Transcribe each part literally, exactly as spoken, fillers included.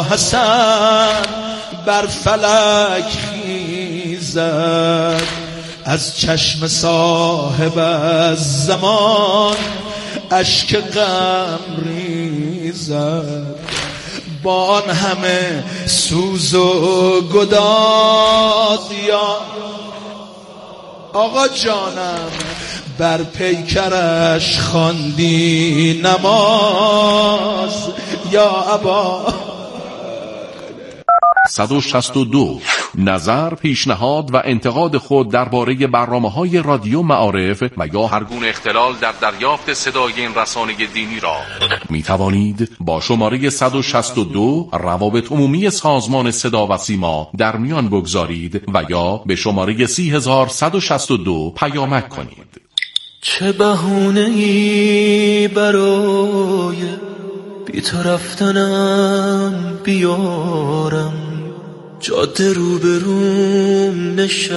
حسن بر فلک خیزد، از چشم صاحب از زمان اشک غم ریزد. با آن همه سوز و گداز یا آقا جانم بر پیکرش خواندی نماز یا ابا. صد و شصت و دو. نظر، پیشنهاد و انتقاد خود درباره برنامه‌های رادیو معارف و یا هر گونه اختلال در دریافت صدای این رسانه دینی را می توانید با شماره صد و شصت و دو روابط عمومی سازمان صدا و سیما در میان بگذارید و یا به شماره سی هزار صد و شصت و دو پیامک کنید. چه بهونه‌ای برای بی تو رفتنم بیارم، جاده روبروم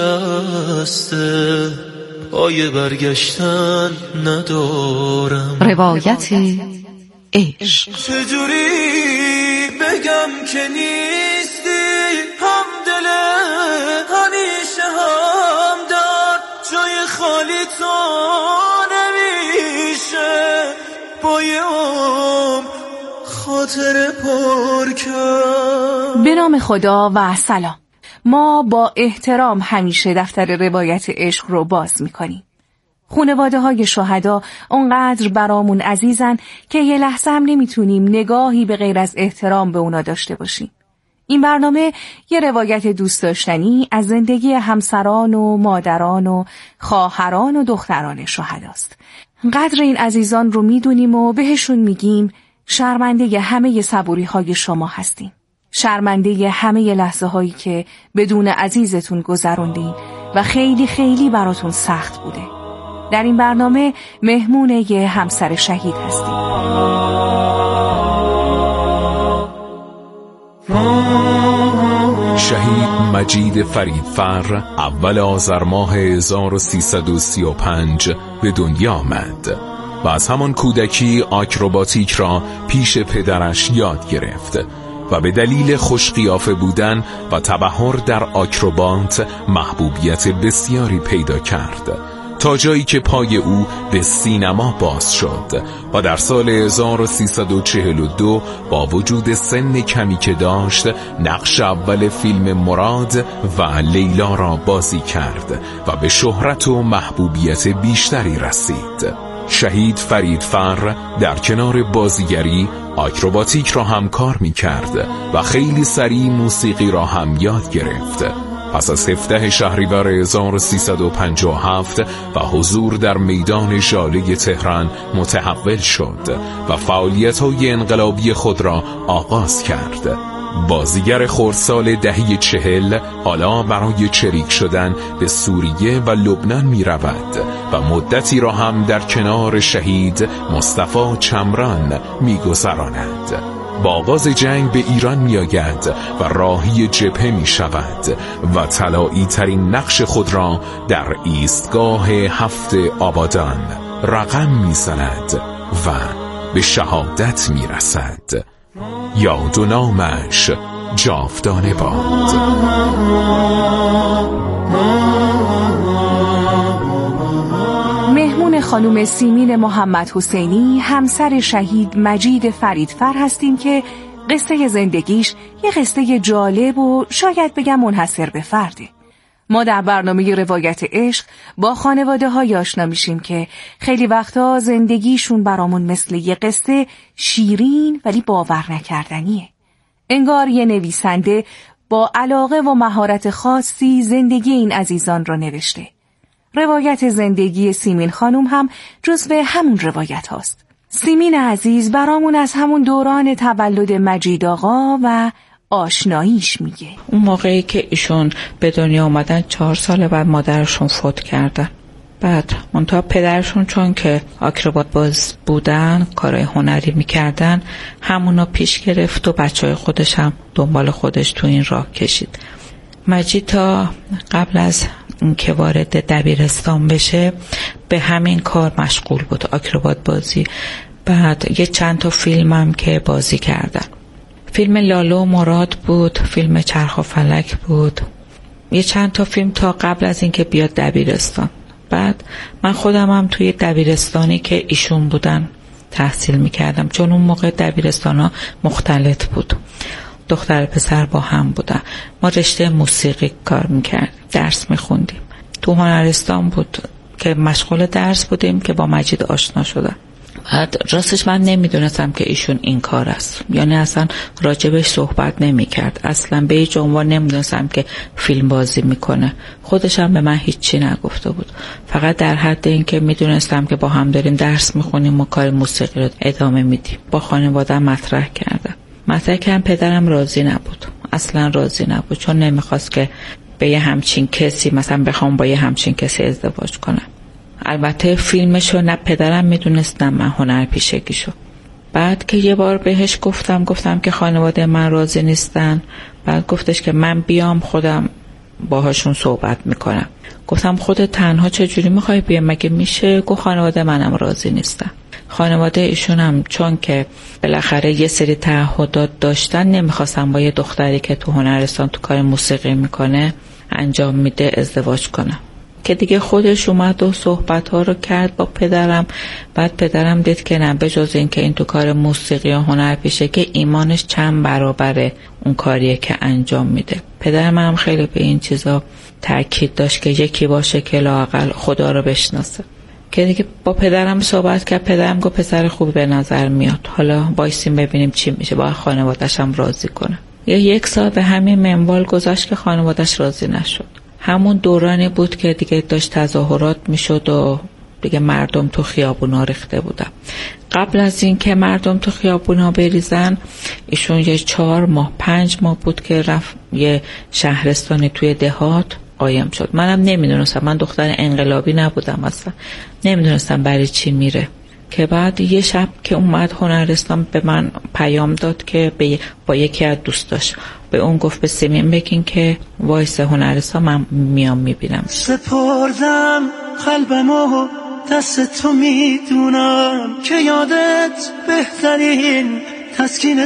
نشسته پای برگشتن ندارم. روایت عشق. چجوری بگم که نیستی همدل همیشه همدار، جای خالی تو نمیشه بای عمر خاطر پر کرد. به نام خدا و سلام. ما با احترام همیشه دفتر روایت عشق رو باز میکنیم. خانواده های شهدا اونقدر برامون عزیزن که یه لحظه هم نمیتونیم نگاهی به غیر از احترام به اونا داشته باشیم. این برنامه یه روایت دوست داشتنی از زندگی همسران و مادران و خواهران و دختران شهداست. قدر این عزیزان رو میدونیم و بهشون میگیم شرمنده همه صبوری های شما هستیم. شرمنده همه لحظه هایی که بدون عزیزتون گذروندین و خیلی خیلی براتون سخت بوده. در این برنامه مهمون یه همسر شهید هستیم. شهید مجید فریدفر اول آذر ماه هزار و سیصد و سی و پنج به دنیا آمد و از همان کودکی آکروباتیک را پیش پدرش یاد گرفت و به دلیل خوش قیافه بودن و تبحر در آکروبات محبوبیت بسیاری پیدا کرد تا جایی که پای او به سینما باز شد و در سال هزار و سیصد و چهل و دو با وجود سن کمی که داشت نقش اول فیلم مراد و لیلا را بازی کرد و به شهرت و محبوبیت بیشتری رسید. شهید فریدفر در کنار بازیگری آکروباتیک را هم کار می کرد و خیلی سریع موسیقی را هم یاد گرفت. پس از هفدهم شهریور هزار و سیصد و پنجاه و هفت و حضور در میدان ژاله تهران متحول شد و فعالیت‌های انقلابی خود را آغاز کرد. بازیگر خردسال دهه چهل حالا برای چریک شدن به سوریه و لبنان می رود و مدتی را هم در کنار شهید مصطفی چمران می گذراند. با آغاز جنگ به ایران می آید و راهی جبهه می شود و طلایی ترین نقش خود را در ایستگاه هفت آبادان رقم می زند و به شهادت می رسد. یاد و نامش جاودانه باد. مهمون خانم سیمین محمد حسینی همسر شهید مجید فریدفر هستیم که قصه زندگیش یه قصه جالب و شاید بگم منحصر به فرده. ما در برنامه روایت عشق با خانواده های آشنا میشیم که خیلی وقتا زندگیشون برامون مثل یه قصه شیرین ولی باور نکردنیه. انگار یه نویسنده با علاقه و مهارت خاصی زندگی این عزیزان را نوشته. روایت زندگی سیمین خانم هم جزو همون روایت هاست. سیمین عزیز برامون از همون دوران تولد مجید آقا و آشناییش میگه. اون موقعی که ایشون به دنیا آمدن چهار سال بعد مادرشون فوت کردن. بعد منتها پدرشون چون که آکروبات باز بودن کارهای هنری میکردن همونو پیش گرفت و بچهای خودش هم دنبال خودش تو این راه کشید. مجید تا قبل از اینکه وارد دبیرستان بشه به همین کار مشغول بود، آکروبات بازی. بعد یه چند تا فیلم هم که بازی کردن. فیلم لاله و مراد بود، فیلم چرخ و فلک بود، یه چند تا فیلم تا قبل از اینکه بیاد دبیرستان. بعد من خودم هم توی دبیرستانی که ایشون بودن تحصیل میکردم، چون اون موقع دبیرستان ها مختلط بود، دختر پسر با هم بودن. ما رشته موسیقی کار میکردیم، درس میخوندیم. تو هنرستان بود که مشغول درس بودیم که با مجید آشنا شدم. بعد راستش من نمیدونستم که ایشون این کار است، یعنی اصلا راجبش صحبت نمیکرد، اصلا به هیچ عنوان نمیدونستم که فیلم بازی میکنه. خودش هم به من هیچی نگفته بود، فقط در حد این که میدونستم که با هم داریم درس میخونیم و کار موسیقی رو ادامه میدیم. با خانواده مطرح کردم مطرح کردم پدرم راضی نبود، اصلا راضی نبود، چون نمیخواست که به یه همچین کسی مثلا بخوام با یه همچین کسی ازدواج کنم. البته فیلمشو نه پدرم میدونست نه من هنرپیشگیشو. بعد که یه بار بهش گفتم گفتم که خانواده من راضی نیستن، بعد گفتش که من بیام خودم باهاشون صحبت میکنم. گفتم خودت تنها چجوری میخوای بیام، مگه میشه؟ گفت خانواده منم راضی نیستن. خانواده ایشون هم چون که بالاخره یه سری تعهدات داشتن، نمیخواستن با یه دختری که تو هنرستان تو کار موسیقی میکنه انجام میده ازدواج کنم. که دیگه خودش اومد و صحبت ها رو کرد با پدرم. بعد پدرم دید که نه، به جز این که این تو کار موسیقی و هنر پیشه که ایمانش چند برابر اون کاریه که انجام میده. پدرم هم خیلی به این چیزا تاکید داشت که یکی باشه که لااقل خدا رو بشناسه. که دیگه با پدرم صحبت کرد، پدرم گفت پسر خوبی به نظر میاد، حالا وایسیم ببینیم چی میشه، با خانواده‌اش هم راضی کنه. یه یک سال به همین منوال گذشت که خانواده‌اش راضی نشد. همون دورانی بود که دیگه داشت تظاهرات میشد و دیگه مردم تو خیابونا ریخته بودن. قبل از این که مردم تو خیابونا بریزن، ایشون یه چهار ماه پنج ماه بود که رفت یه شهرستانی توی دهات قایم شد. منم نمیدونستم، من دختر انقلابی نبودم اصلا، نمیدونستم برای چی میره. که بعد یه شب که اومد هنرستان به من پیام داد که با یکی از دوستاش به اون گفت به سیمین بگین که وایس هنرستان من میام میبینم. سپردم قلبمو دست تو، میدونم که یادت بهترین تسکین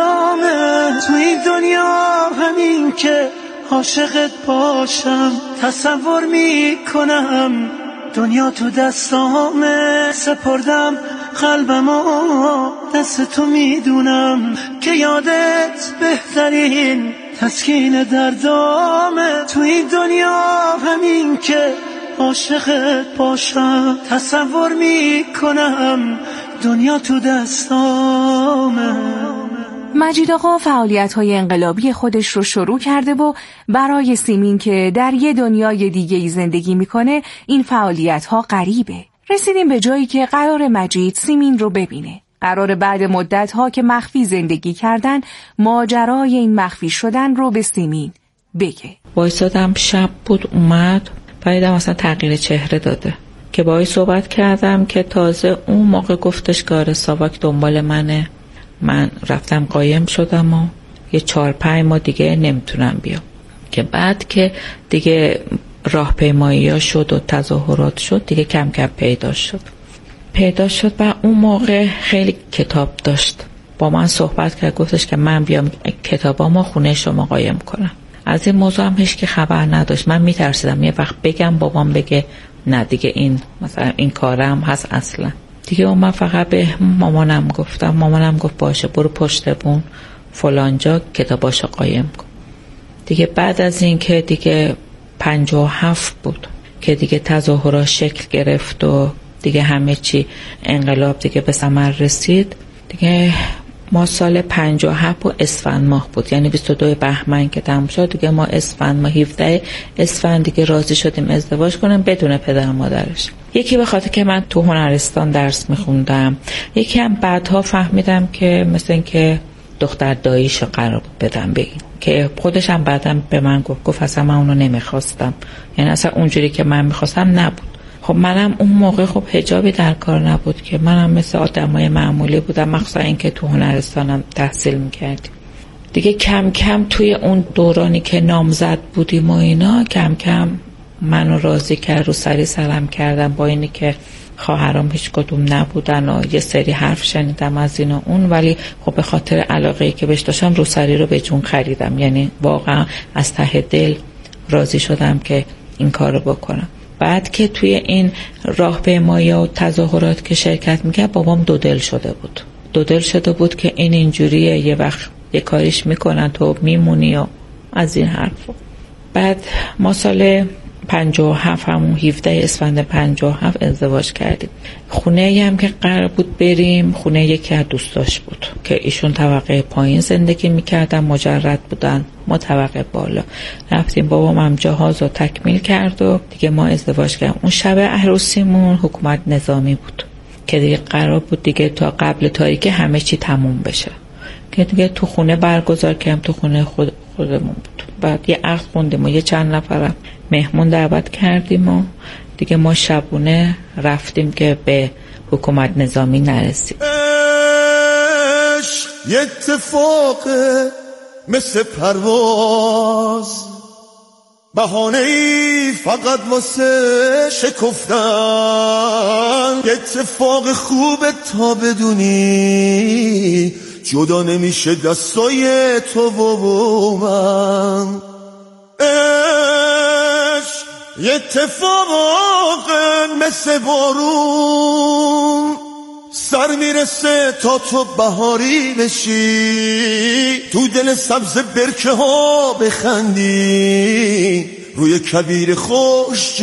دردامه. تو این دنیا همین که عاشقت باشم، تصور میکنم دنیا تو دستامه. سپردم قلبمو دست تو، میدونم که یادت بهترین تسکین دردامه. تو این دنیا همین که عاشقت باشم، تصور میکنم دنیا تو دستامه. مجید آقا فعالیت‌های انقلابی خودش رو شروع کرده و برای سیمین که در یه دنیای دیگه‌ای زندگی میکنه این فعالیت‌ها غریبه. رسیدیم به جایی که قرار مجید سیمین رو ببینه. قرار بعد مدت‌ها که مخفی زندگی کردن ماجرای این مخفی شدن رو به سیمین بگه. وایسادم، شب بود، اومد، بعدم اصلا تغییر چهره داده. که باهاش صحبت کردم که تازه اون موقع گفتش که آره ساواک دنبال منه. من رفتم قایم شدم و یه چهار پنج ماه دیگه نمیتونم بیام. که بعد که دیگه راهپیمایی ها شد و تظاهرات شد، دیگه کم کم پیدا شد پیدا شد و اون موقع خیلی کتاب داشت، با من صحبت کرد، گفتش که من بیام کتابامو خونه شما قایم کنم. از این موضوع هم هیچ که خبر نداشت. من میترسیدم یه وقت بگم بابام بگه نه دیگه این مثلا این کارم هست اصلا. دیگه اون من فقط به مامانم گفتم، مامانم گفت باشه برو پشت بون فلانجا کتاباشو قایم کن. دیگه بعد از این که دیگه پنجاه و هفت بود که دیگه تظاهرات شکل گرفت و دیگه همه چی انقلاب دیگه به ثمر رسید، دیگه ما سال پنجاه و هفت و اسفند ماه بود، یعنی بیست و دو بهمن که تموم شد، دیگه ما اسفند ماه هفده اسفند دیگه راضی شدیم ازدواج کنیم بدون پدر و مادرش. یکی به خاطر که من تو هنرستان درس میخوندم، یکی هم بعدها فهمیدم که مثل این که دختر داییشو قرار بود بدم به این، که خودش هم بعدم به من گفت گفت اصلا من اونو نمیخواستم، یعنی اصلا اونجوری که من میخواستم نبود. خب منم اون موقع خب حجابی در کار نبود که منم مثل آدمای معمولی بودم، مخصوصا اینکه تو هنرستانم تحصیل میکردیم. دیگه کم کم توی اون دورانی که نامزد بودیم و اینا کم کم منو راضی کرد، رو سری سلام کردم، با اینی که خواهرام هیچ کدوم نبودن و یه سری حرف شنیدم از این و اون، ولی خب به خاطر علاقه‌ای که بهش داشتم رو سری رو به جون خریدم. یعنی واقعا از ته دل راضی شدم که این کارو بکنم. بعد که توی این راهپیمایی و تظاهرات که شرکت میکرد، بابام دو دل شده بود. دو دل شده بود که این اینجوریه، یه وقت یه کاریش میکنن تو میمونی و از این حرفا. بعد ما سال پنجاه و هفت، همون هفده اسفند پنجاه و هفت ازدواج کردیم. خونه هم که قرار بود بریم، خونه یکی از دوستاش بود که ایشون طبقه پایین زندگی میکردن، مجرد بودن، ما طبقه بالا. رفتیم، بابام هم جهاز رو تکمیل کرد و دیگه ما ازدواج کردیم. اون شب عروسیمون حکومت نظامی بود که دیگه قرار بود دیگه تا قبل تاریکی همه چی تموم بشه، که دیگه تو خونه برگزار کردیم، تو خونه خود خودمون بود. بعد یه عقد خوندیم و یه چند نفرم مهمون دعوت کردیم و دیگه ما شبونه رفتیم که به حکومت نظامی نرسیم. عشق یه اتفاقه مثل پرواز، بهانه‌ای فقط واسه شکفتن، یه اتفاق خوبه تا بدونی جدا نمیشه دستای تو و من. عشق یه اتفاق مثل بارون، سر میرسه تا تو بهاری بشی، تو دل سبز برکه ها بخندی، روی کویر خوش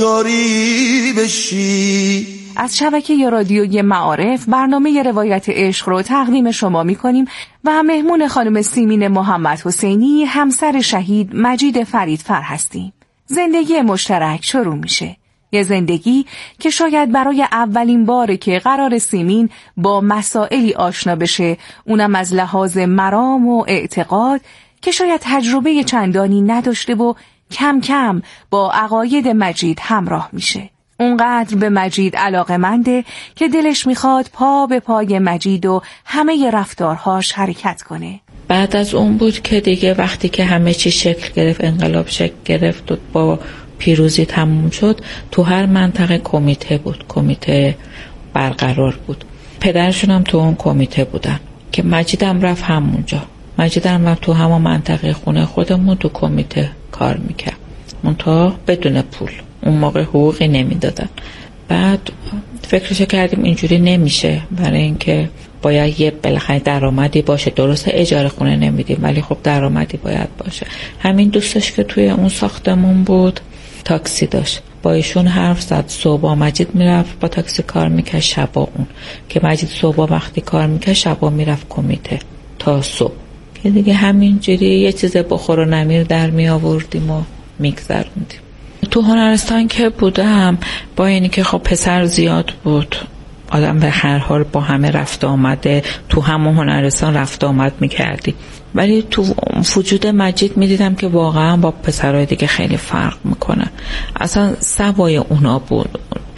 جاری بشی. از شبکه رادیوی معارف برنامه روایت عشق رو تقدیم شما می‌کنیم و مهمون خانم سیمین محمد حسینی، همسر شهید مجید فریدفر هستیم. زندگی مشترک شروع میشه. یه زندگی که شاید برای اولین باره که قرار سیمین با مسائلی آشنا بشه، اونم از لحاظ مرام و اعتقاد که شاید تجربه چندانی نداشته و کم کم با عقاید مجید همراه میشه. اونقدر به مجید علاقه‌منده که دلش میخواد پا به پای مجید و همه رفتارهاش حرکت کنه. بعد از اون بود که دیگه وقتی که همه چی شکل گرفت، انقلاب شکل گرفت و با پیروزی تموم شد، تو هر منطقه کمیته بود، کمیته برقرار بود. پدرشون هم تو اون کمیته بودن که مجیدم رفت همونجا. مجیدم رفت تو همون منطقه خونه خودمون تو کمیته کار میکرد، منتها بدون پول. اون موقع حقوقی نمیدادن. بعد فکرشو کردیم اینجوری نمیشه، برای اینکه باید یه بالاخره درآمدی باشه. درسته اجاره خونه نمیدیم، ولی خب درآمدی باید باشه. همین دوستش که توی اون ساختمون بود تاکسی داشت، با ایشون حرف زد. صبح مجید میرفت با تاکسی کار میکرد، شبا اون که مجید صبح وقتی کار میکرد، شبا میرفت کمیته تا صبح، که دیگه همینجوری یه چیز بخور و نمیر در می آوردیم و میگذروندیم. تو هنرستان که بودم، با اینی که خب پسر زیاد بود، آدم به هر حال با همه رفت آمده، تو همون هنرستان رفت آمد میکردی، ولی تو وجود مجید میدیدم که واقعا با پسرهای دیگه خیلی فرق میکنه. اصلا سوای اونا بود.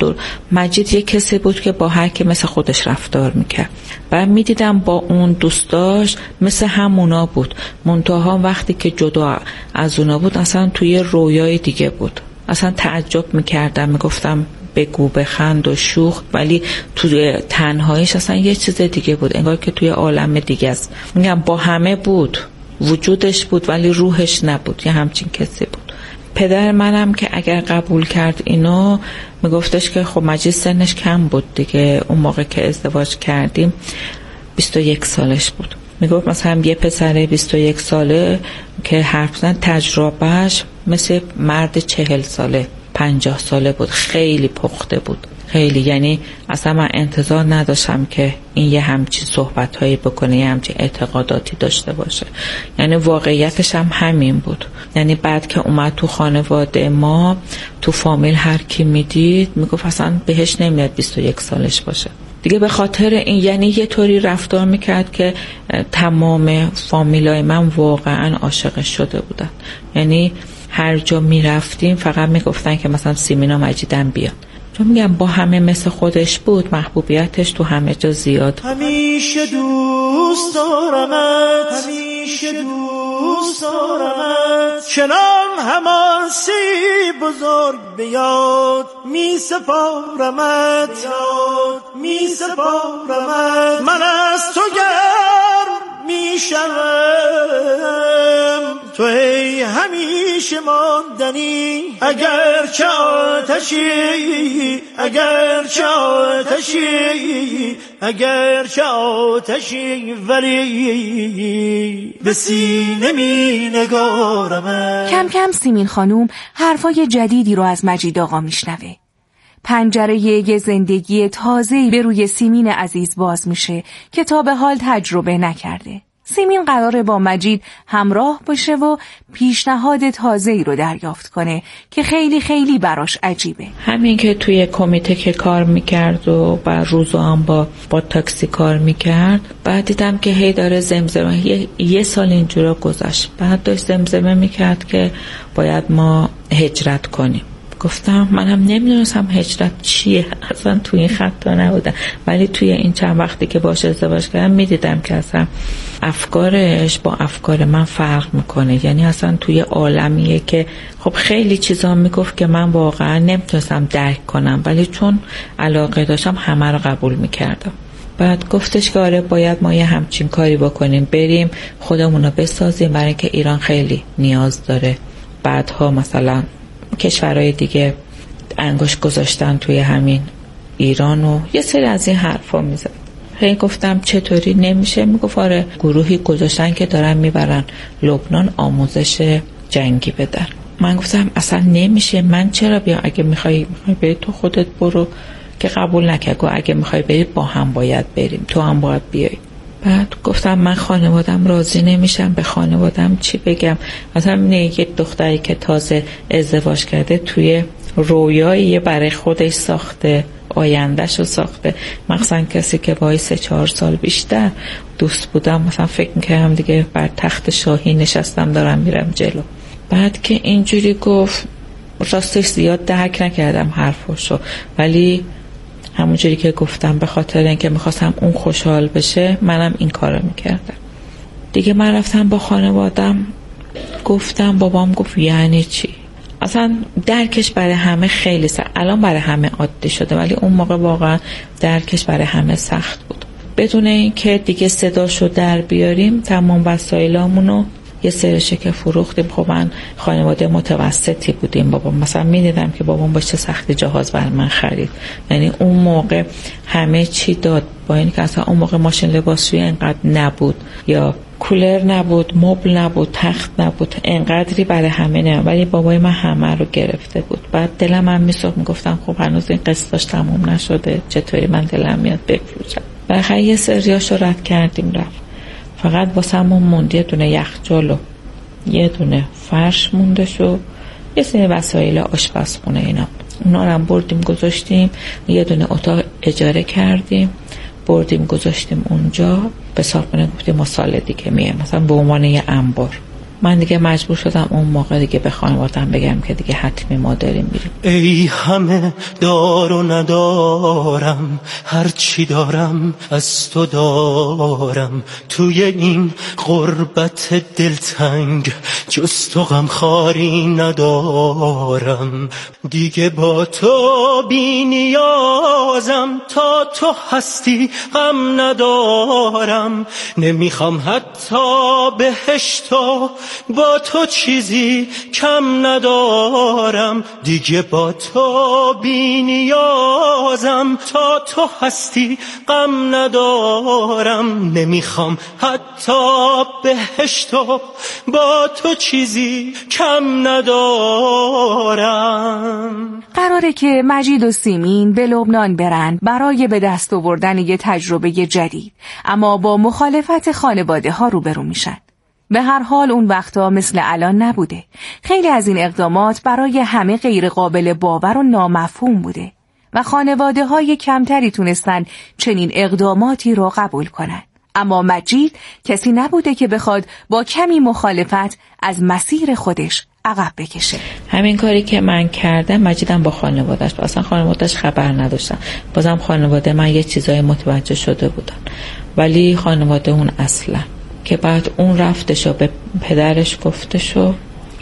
مجید یه کسی بود که با هر کی مثل خودش رفتار میکرد و میدیدم با اون دوستاش مثل همونا بود، منتها وقتی که جدا از اونا بود اصلا توی رویای دیگه بود. اصلا تعجب میکردم، میگفتم بگو بخند و شوخ، ولی توی تنهاییش اصلا یه چیز دیگه بود، انگار که توی عالم دیگه است. میگم با همه بود، وجودش بود ولی روحش نبود، یه همچین کسی بود. پدر منم که اگر قبول کرد اینو، میگفتش که خب مجید سنش کم بود دیگه، اون موقع که ازدواج کردیم بیست و یک سالش بود. میگفت مثلا یه پسر بیست و یک ساله که حرف زن تجربهش مثل مرد چهل ساله پنجاه ساله بود، خیلی پخته بود، خیلی. یعنی اصلا من انتظار نداشتم که این یه همچین صحبت‌هایی بکنه، یه همچین اعتقاداتی داشته باشه. یعنی واقعیتش هم همین بود. یعنی بعد که اومد تو خانواده ما، تو فامیل هر کی میدید میگفت اصلا بهش نمیاد بیست و یک سالش باشه دیگه. به خاطر این یعنی یه طوری رفتار میکرد که تمام فامیلای من واقعا عاشقش شده بودن. یعنی هر جا میرفتیم فقط میگفتن که مثلا سیمینا مجیدم بیاد، چون میگم با همه مثل خودش بود، محبوبیتش تو همه جا زیاد. همیشه دوست دارمت، همیشه دوست دارمت، چنان هماسی بزرگ بیاد می سپارمت می سپارمت من از تو گرم می شوم تو ای همیشه ماندنی اگر چه آتشی اگر چه آتشی اگر چه آتشی ولی به سینه می نگارم. کم کم سیمین خانوم حرفای جدیدی رو از مجید آقا میشنوه. پنجره یه زندگی تازه‌ای به روی سیمین عزیز باز میشه که تا به حال تجربه نکرده. سیمین قراره با مجید همراه باشه و پیشنهاد تازه‌ای رو دریافت کنه که خیلی خیلی براش عجیبه. همین که توی کمیته که کار میکرد و بعد روزو هم با با تاکسی کار میکرد، بعد دیدم که هی داره زمزمه، یه, یه سال اینجورا گذشت، بعد داشت زمزمه میکرد که باید ما هجرت کنیم. گفتم منم نمیدونستم هجرت چیه، اصلا توی این خطا نبودم، ولی توی این چند وقتی که باش ازدواج کردم میدیدم که اصلا افکارش با افکار من فرق میکنه. یعنی اصلا توی عالمیه که خب خیلی چیزا میگفت که من واقعا نمیتونستم درک کنم، ولی چون علاقه داشتم همه رو قبول میکردم. بعد گفتش که آره باید ما یه همچین کاری بکنیم، بریم خودمونو بسازیم، برای اینکه ایران خیلی نیاز داره. بعدها مثلا کشورهای دیگه انگشت گذاشتن توی همین ایران و یه سری از این حرفا میزد. هی گفتم چطوری نمیشه؟ میگفت آره گروهی گذاشتن که دارن میبرن لبنان آموزش جنگی بدن. من گفتم اصلا نمیشه، من چرا بیام؟ اگه میخوای میخوای بری تو خودت برو، که قبول نکرد. اگه میخوای بری با هم باید بریم، تو هم باید بیای. بعد گفتم من خانوادم راضی نمیشم، به خانوادم چی بگم؟ مثلا یه دختری که تازه ازدواج کرده توی رویایی برای خودش ساخته، آیندهش رو ساخته، مثلا کسی که باید سه چهار سال بیشتر دوست بودم، مثلا فکر میکردم دیگه بر تخت شاهی نشستم دارم میرم جلو. بعد که اینجوری گفت راستش زیاد درک نکردم حرفشو، ولی همونجوری که گفتم به خاطر اینکه میخواستم اون خوشحال بشه منم این کارو میکردم. دیگه من رفتم با خانوادم گفتم، بابام گفت یعنی چی؟ اصلا درکش برای همه خیلی سخت، الان برای همه عادی شده ولی اون موقع واقعا درکش برای همه سخت بود. بدون اینکه دیگه صداشو در بیاریم تمام وسایلامونو یه سرشه که فروختیم. خب من خانواده متوسطی بودیم، بابا مثلا میدیدم که بابام با چه سختی جهاز بر من خرید. یعنی اون موقع همه چی داد، با این که اصلا اون موقع ماشین لباسشویی انقدر نبود، یا کولر نبود، مبل نبود، تخت نبود، انقدری برای همه نه، ولی بابای من همه رو گرفته بود. بعد دلم هم میسوخت، میگفتم خب هنوز این قسطاش تموم نشده، چطوری من دلم میاد بفروشم. بالاخره یه سریاشو رد کردیم رفت. فقط واسمون موند یه دونه یخچال و یه دونه فرش مونده شو یه سری وسایل آشپزخونه اینا. اونا رو هم بردیم گذاشتیم، یه دونه اتاق اجاره کردیم بردیم گذاشتیم اونجا. به صاحبونه گفتیم ما سال دیگه میایم، مثلا به عنوان یه انبار. من دیگه مجبور شدم اون موقع دیگه به خانواده‌ام بگم که دیگه حتمی ما داریم میریم. ای همه دار و ندارم، هر چی دارم از تو دارم، توی این غربت دلتنگ جز تو غمخواری ندارم. دیگه با تو بی نیازم، تا تو هستی غم ندارم. نمیخوام حتی بهشتو، با تو چیزی کم ندارم. دیگه با تو بی نیازم، تا تو هستی غم ندارم. نمیخوام حتی بهشتو، با تو چیزی کم ندارم. قراره که مجید و سیمین به لبنان برن برای به دست آوردن یه تجربه جدید، اما با مخالفت خانواده ها روبرو میشن. به هر حال اون وقتا مثل الان نبوده. خیلی از این اقدامات برای همه غیر قابل باور و نامفهوم بوده و خانواده های کمتری تونستن چنین اقداماتی رو قبول کنن. اما مجید کسی نبوده که بخواد با کمی مخالفت از مسیر خودش عقب بکشه. همین کاری که من کردم مجیدم با خانواده‌اش، اصلا خانواده‌اش خبر نداشتن. بازم خانواده من یه چیزای متوجه شده بودن، ولی خانواده اون اصلا که بعد اون رفتش و به پدرش گفتش و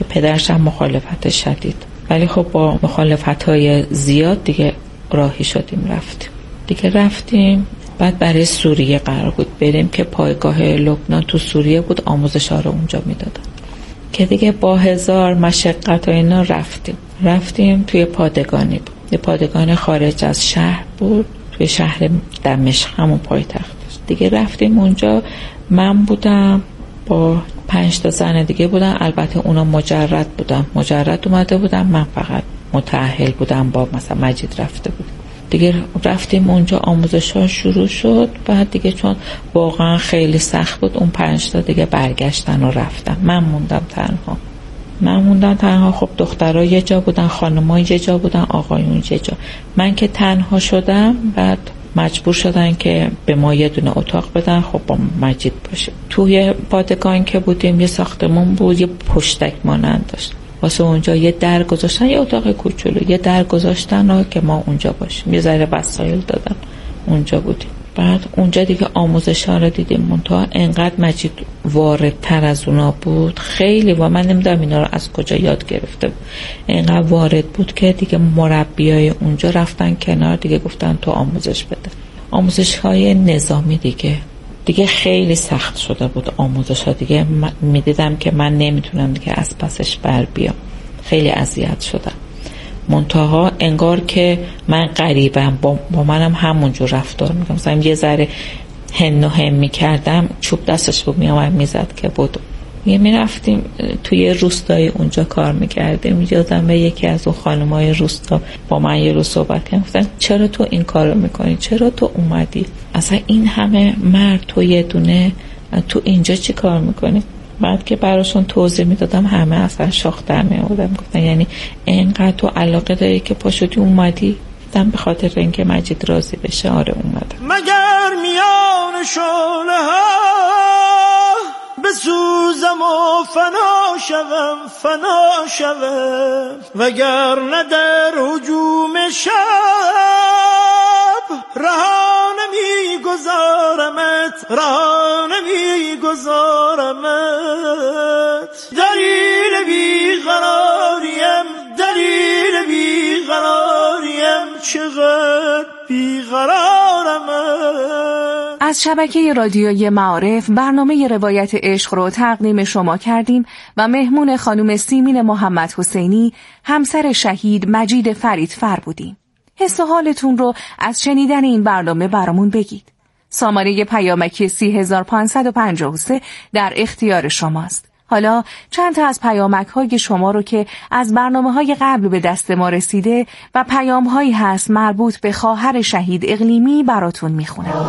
که پدرش هم مخالفت شدید، ولی خب با مخالفت‌های زیاد دیگه راهی شدیم رفتیم دیگه رفتیم بعد برای سوریه قرار بود بریم که پایگاه لبنان تو سوریه بود، آموزش‌ها رو اونجا میدادن که دیگه با هزار مشقت و اینا رفتیم رفتیم توی پادگانی بود، یه پادگان خارج از شهر بود توی شهر دمشق، همون پایتخت دیگه. رفتیم اونجا، من بودم با پنج تا زن دیگه بودن، البته اونا مجرد بودن مجرد اومده بودن، من فقط متأهل بودم با مثلا مجید رفته بودم دیگه. رفتیم اونجا، آموزش ها شروع شد، بعد دیگه چون واقعا خیلی سخت بود اون پنج تا دیگه برگشتن و رفتن، من موندم تنها من موندم تنها خب دخترها یه جا بودن، خانم‌ها یه جا بودن، آقایون یه جا. من که تنها شدم بعد مجبور شدن که به ما یه دونه اتاق بدن، خب با مجید باشه. توی پادگان که بودیم یه ساختمون بود، یه پشتک مانند داشت، واسه اونجا یه در گذاشتن، یه اتاق کوچولو یه در گذاشتن که ما اونجا باشیم، یه ذره وسایل دادن، اونجا بودیم. بعد اونجا دیگه آموزش ها رو دیدیم، منتها انقدر مجید واردتر از اونا بود خیلی، و من نمیدونم اینا رو از کجا یاد گرفته بود، انقدر وارد بود که دیگه مربیای اونجا رفتن کنار دیگه گفتن تو آموزش بده. آموزش های نظامی دیگه دیگه خیلی سخت شده بود آموزش ها دیگه، میدیدم که من نمیتونم دیگه از پسش بر بیام، خیلی اذیت شدم. منتها انگار که من غریبم، با, با منم همونجور رفتار میکنم، مثلا یه ذره هن و هم میکردم چوب دستش بود میامد میزد که بود. یه میرفتیم توی روستای اونجا کار میکردیم، یادم به یکی از اون خانمای روستا با من یه روز صحبت کردن، گفتن چرا تو این کارو میکنی، چرا تو اومدی، اصلا این همه مرد تو یه دونه تو اینجا چی کار میکنی؟ بعد که براشون توضیح میدادم همه اصلا شاخ در میآوردن، گفتن یعنی اینقدر تو علاقه داری که پاشوتی اومدی؟ دم به خاطر اینکه مجید راضی بشه آره اومدم. مگر میان شعله ها بسوزم و فنا شوم فنا شوم، وگر نه در هجوم شب رها نمی گذارمت رها نمی گذارمت. دلیل بیقراریم دلیل بیقراریم چقدر بیقرارمت. از شبکه رادیویی معارف برنامه روایت عشق رو تقدیم شما کردیم و مهمون خانم سیمین محمد حسینی، همسر شهید مجید فریدفر بودیم. حس و حالتون رو از شنیدن این برنامه برامون بگید. سامانه پیامکی سی هزار و پانصد و پنجاه و سه در اختیار شماست. حالا چند تا از پیامک های شما رو که از برنامه های قبل به دست ما رسیده و پیام هایی هست مربوط به خواهر شهید اقلیمی براتون میخونم.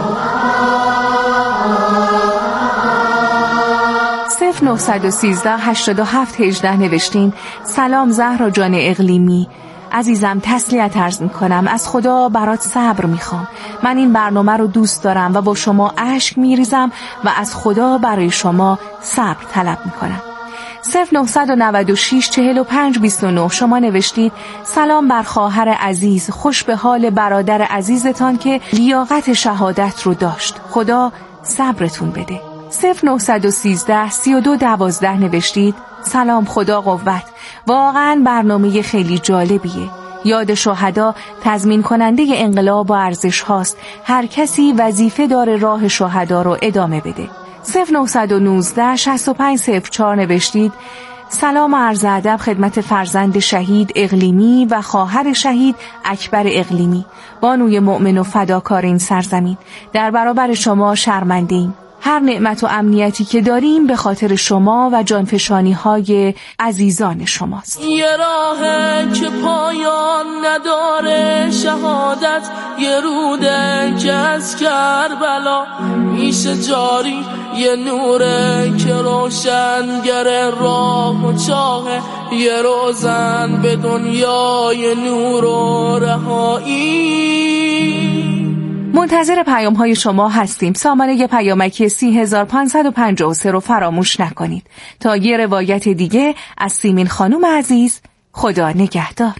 صفر نه یک سه هشت هفت یک هشت نوشتین سلام زهرا جان اقلیمی، عزیزم تسلیت عرض میکنم، از خدا برات صبر میخوام. من این برنامه رو دوست دارم و با شما اشک میریزم و از خدا برای شما صبر طلب میکنم. صفر نه نه شش چهل و پنج بیست و نه شما نوشتید سلام بر خواهر عزیز، خوش به حال برادر عزیزتان که لیاقت شهادت رو داشت، خدا صبرتون بده. صفر نه یک سه سی و دو دوازده نوشتید سلام خدا قوت، واقعا برنامه خیلی جالبیه. یاد شهدا تضمین کننده انقلاب و ارزش هاست، هر کسی وظیفه داره راه شهدا رو ادامه بده. صفر نه یک نه شصت و پنج صفر چهار نوشتید سلام و عرض ادب خدمت فرزند شهید اقلیمی و خواهر شهید اکبر اقلیمی، بانوی مؤمن و فداکار این سرزمین. در برابر شما شرمنده‌ایم. هر نعمت و امنیتی که داریم به خاطر شما و جانفشانی های عزیزان شماست. یه راهه که پایان نداره شهادت، یه روده که از کربلا میشه جاری، یه نوره که روشنگر راه و چاهه، یه روزن به دنیای نور و رهایی. منتظر پیام های شما هستیم. سامانه پیامکی سی هزار و پانصد و پنجاه و سه رو فراموش نکنید. تا یه روایت دیگه از سیمین خانوم عزیز، خدا نگهدار.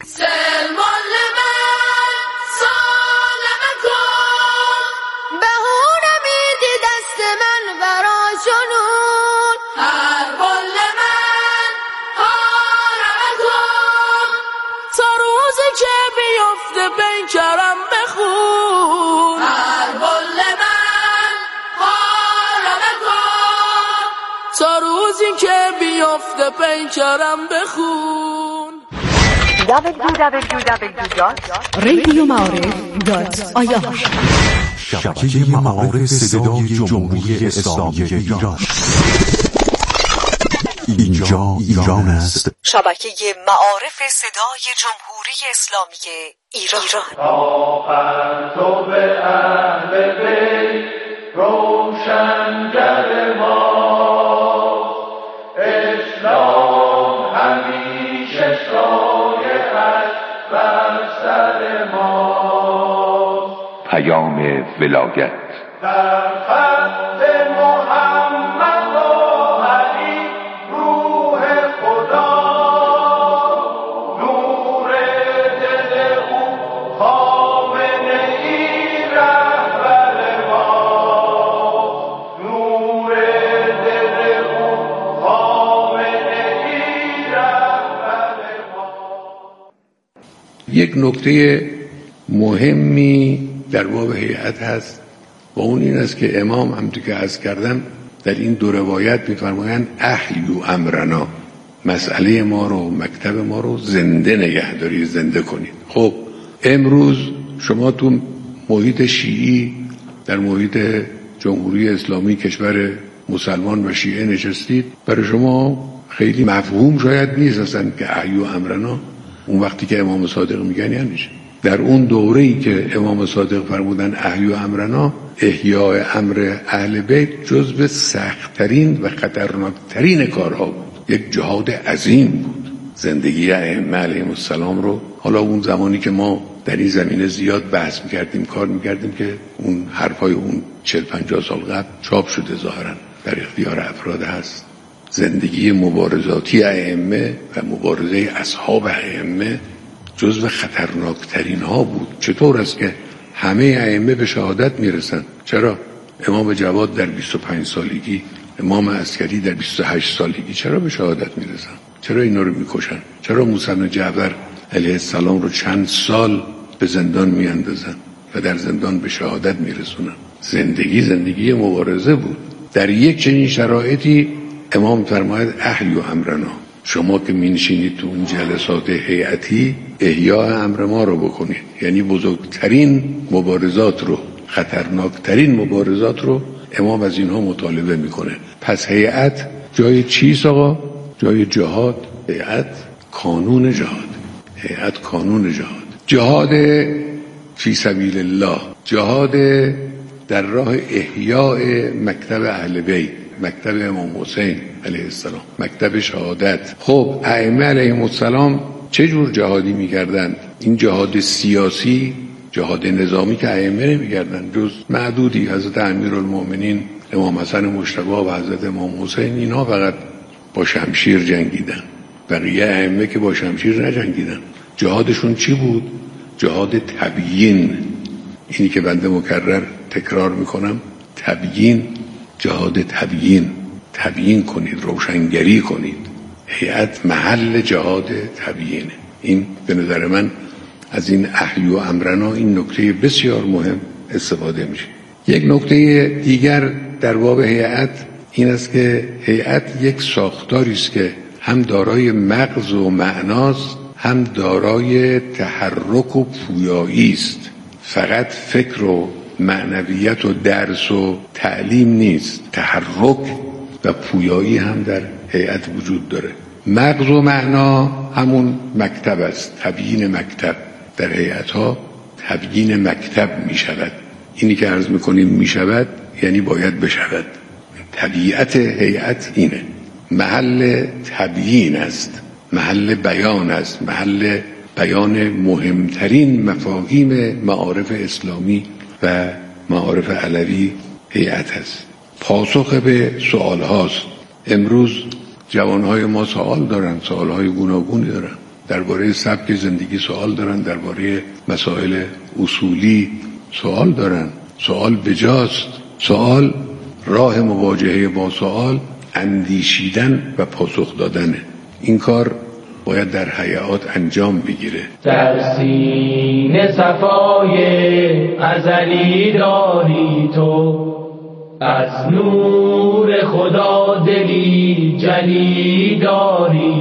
بیفته پیکرم بخون هر بل من حالم کن تا روزی که بیفته پیکرم بخون. دبلیو دبلیو دبلیو دات رادیو معارف دات آی آر شبکه معارف صدای جمهوری اسلامی ایران. اینجا ایران است. شبکه معارف صدای جمهوری اسلامی ایران. آخر تو به اهل بیت روشنگر ما، اسلام همیشه شایعت بر سر ما. پیام ولایت در خط محمد و علی روح خدا، نور دل او خامنه ای رهبر ما، نور دل او خامنه ای رهبر ما. یک نکته مهمی در باب هیئت هست و اون این است که امام همونطور که عرض کردم در این دو روایت می‌فرمایند احیوا امرنا، مسئله ما رو، مکتب ما رو زنده نگهداری، زنده کنید. خب امروز شما تو محیط شیعی، در محیط جمهوری اسلامی کشور مسلمان و شیعه نشستید، برای شما خیلی مفهوم شاید نیست اصلا که احیوا امرنا اون وقتی که امام صادق میگن یعنی چه. در اون دوره‌ای که امام صادق فرمودن احیوا امرنا، احیاء امر اهل بیت جزو سخت‌ترین و خطرناکترین کارها بود. یک جهاد عظیم بود. زندگی ائمه علیهم السلام رو، حالا اون زمانی که ما در این زمینه زیاد بحث می‌کردیم، کار می‌کردیم که اون حرفای اون چهل پنجاه سال قبل چاپ شده، ظاهراً در اختیار افراد هست. زندگی مبارزاتی ائمه و مبارزه اصحاب ائمه جزو خطرناکترین ها بود. چطور است که همه ائمه به شهادت میرسن؟ چرا؟ امام جواد در بیست و پنج سالگی، امام عسکری در بیست و هشت سالگی چرا به شهادت میرسن؟ چرا اینا رو میکشن؟ چرا موسی بن جعفر علیه السلام رو چند سال به زندان میاندازن و در زندان به شهادت میرسونن؟ زندگی زندگی مبارزه بود. در یک چنین شرایطی امام فرماید احیوا امرنا، شما که می‌نشینید تو اون جلسات هیئتی احیاء امر ما رو بکنید، یعنی بزرگترین مبارزات رو، خطرناکترین مبارزات رو امام از اینها مطالبه میکنه. پس هیئت جای چیست آقا؟ جای جهاد. هیئت کانون جهاد، هیئت کانون جهاد، جهاد فی سبیل الله، جهاد در راه احیاء مکتب اهل بیت، مکتب امام حسین علیه السلام، مکتب شهادت. خب ائمه علیهم السلام چه جور جهادی میکردن؟ این جهاد سیاسی، جهاد نظامی که ائمه نمیکردن، جز معدودی، حضرت امیرالمومنین امام حسن مجتبی و حضرت امام حسین، اینا فقط با شمشیر جنگیدن، بقیه ائمه که با شمشیر نجنگیدن. جهادشون چی بود؟ جهاد تبیین. اینی که بنده مکرر تکرار میکنم، تبیین، جهاد تبیین، تبیین کنید، روشنگری کنید. هیئت محل جهاد تبیینه. این به نظر من از این احیوا امرنا این نکته بسیار مهم استفاده میشه. یک نکته دیگر در باب هیئت این است که هیئت یک ساختاری است که هم دارای مغز و معناست، هم دارای تحرک و پویایی است. فقط فکر و معنویت و درس و تعلیم نیست، تحرک و پویایی هم در هیئت وجود داره. مغز و معنا همون مکتب است، تبیین مکتب. در هیئت ها تبیین مکتب می شود. اینی که عرض میکنیم می شود یعنی باید بشود. طبیعت هیئت اینه، محل تبیین است، محل بیان است، محل بیان مهمترین مفاهیم معارف اسلامی و معارف علوی هیئت است. پاسخ به سوال هاست. امروز جوانهای ما سوال دارن، سوالهای گوناگونی دارن، درباره سبک زندگی سوال دارن، درباره مسائل اصولی سوال دارن. سوال بجاست. سوال راه مواجهه با سوال اندیشیدن و پاسخ دادنه. این کار باید در حیات انجام بگیره. در سینه صفای ازلی داری تو، از نور خدا دلی جلی داری